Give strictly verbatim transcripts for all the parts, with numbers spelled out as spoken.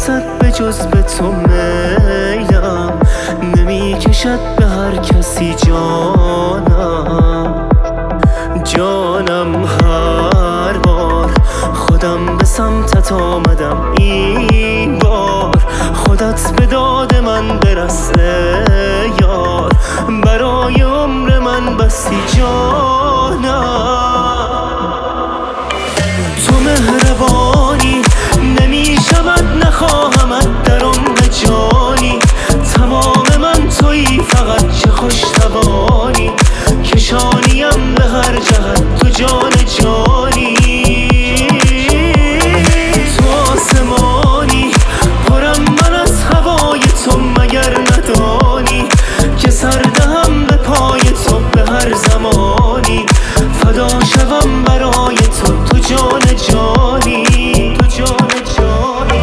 رسد به جز به تو میلم، نمی کشد به هر کسی جانم. جانم هر بار خودم به سمتت آمدم، این بار خودت به داد من برس یار، برای عمر من بسی جانم. تو مهربانی نمی شود نخواهمت در عمق جانی، تمام من تویی فقط چه خوش توانی، کشانیم به هر جهت تو جان جانی. تو آسمانی پرم من از هوای تو مگر ندانی، که سر دهم به پای تو به هر زمانی، فدا شوم برای تو تو جان جانی، تو جان جانی.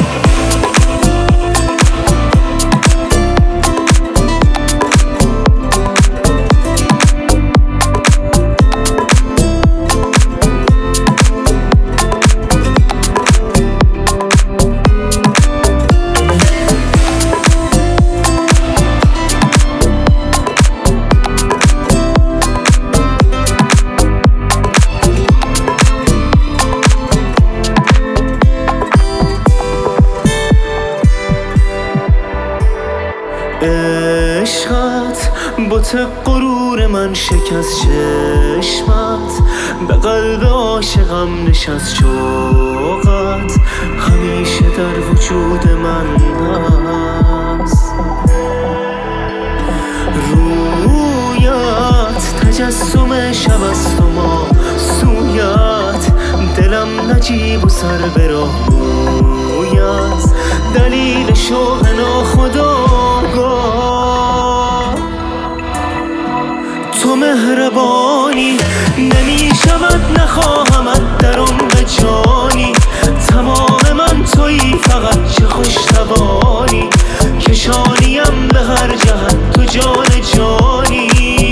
عشقت بت غرور من شکست، چشمت به قلب عاشقم نشست، شوقت همیشه در وجود من هست. رویت تجسم شب است و ما سویت، دلم نجیب و سر به راه مویت، دلیل شوق ناخودآگاه. تو مهربانی نمی شود نخواهمت در عمق جانی، تمام من تویی فقط چه خوش توانی، کشانیم به هر جهت تو جان جانی.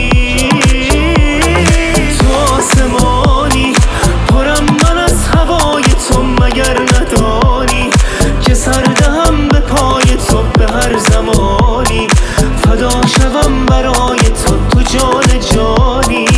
تو آسمانی پرم من از هوای تو مگر ندانی، که سر دهم به پای تو به هر زمانی، فدا شوم برای تو تو جان جانی.